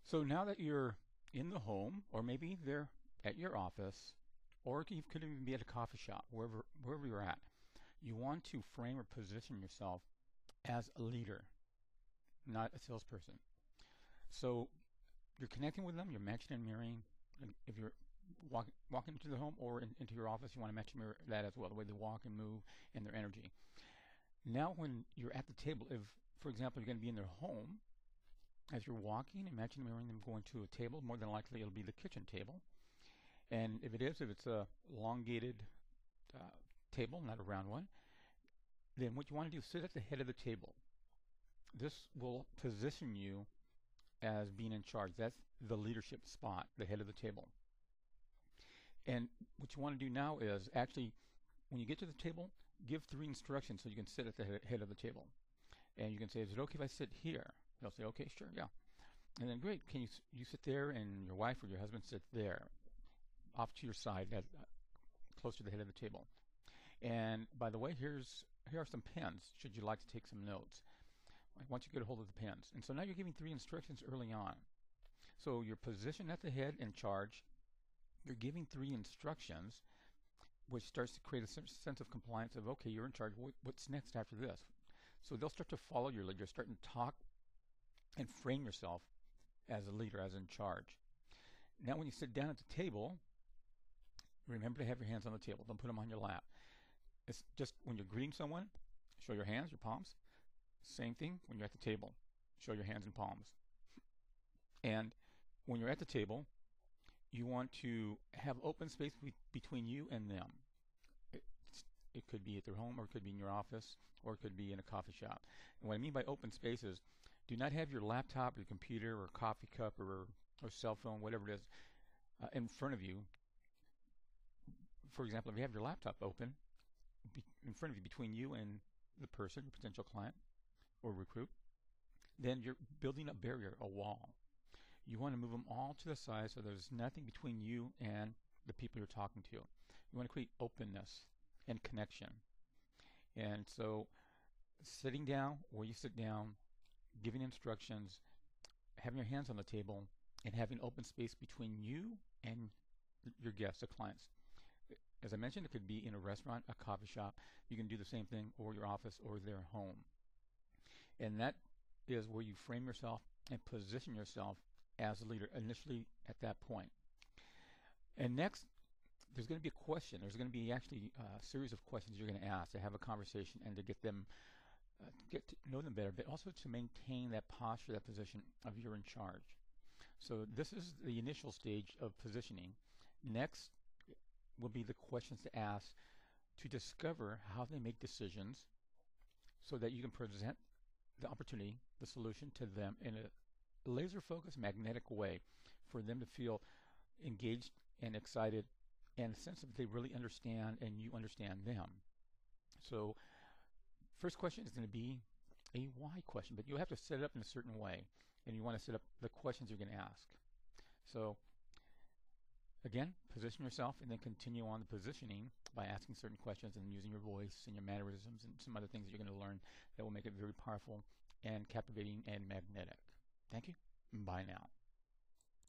So now that you're in the home, or maybe they're at your office, or you could even be at a coffee shop, wherever you're at, you want to frame or position yourself as a leader, not a salesperson. So you're connecting with them, you're matching and mirroring. And if you're walking into the home or into your office, you want to match and mirror that as well, the way they walk and move and their energy. Now when you're at the table, if, for example, you're going to be in their home, as you're walking, imagine mirroring them going to a table. More than likely, it'll be the kitchen table. And if it's a elongated uh, table, not a round one, then what you want to do is sit at the head of the table. This will position you as being in charge. That's the leadership spot, the head of the table. And what you want to do now is actually, when you get to the table, give 3 instructions so you can sit at the head of the table. And you can say, is it okay if I sit here? They'll say, okay, sure, yeah. And then, great, can you sit there and your wife or your husband sit there, off to your side, close to the head of the table. And by the way, here are some pens, should you like to take some notes. I want you to get a hold of the pens. And so now you're giving 3 instructions early on. So you're positioned at the head in charge. You're giving 3 instructions, which starts to create a sense of compliance of, okay, you're in charge. What's next after this? So they'll start to follow your lead. You're starting to talk and frame yourself as a leader, as in charge. Now when you sit down at the table, remember to have your hands on the table. Don't put them on your lap. It's just when you're greeting someone, show your hands, your palms. Same thing when you're at the table. Show your hands and palms. And when you're at the table, you want to have open space between you and them. It could be at their home, or it could be in your office, or it could be in a coffee shop. And what I mean by open space is, do not have your laptop, your computer, or coffee cup, or cell phone, whatever it is, in front of you. For example, if you have your laptop open in front of you, between you and the person, your potential client or recruit, then you're building a barrier, a wall. You want to move them all to the side so there's nothing between you and the people you're talking to. You want to create openness and connection. And so sitting down where you sit down, giving instructions, having your hands on the table, and having open space between you and your guests, the clients. As I mentioned, it could be in a restaurant, a coffee shop. You can do the same thing, or your office, or their home. And that is where you frame yourself and position yourself as a leader initially at that point. And next, there's going to be a question. There's going to be actually a series of questions you're going to ask to have a conversation and to get them, get to know them better, but also to maintain that posture, that position of you're in charge. So this is the initial stage of positioning. Next will be the questions to ask to discover how they make decisions so that you can present the opportunity, the solution to them in a laser-focused, magnetic way for them to feel engaged and excited and a sense that they really understand and you understand them. So first question is going to be a why question, but you have to set it up in a certain way, and you want to set up the questions you're going to ask. So again, position yourself and then continue on the positioning by asking certain questions and using your voice and your mannerisms and some other things that you're going to learn that will make it very powerful and captivating and magnetic. Thank you. Bye now.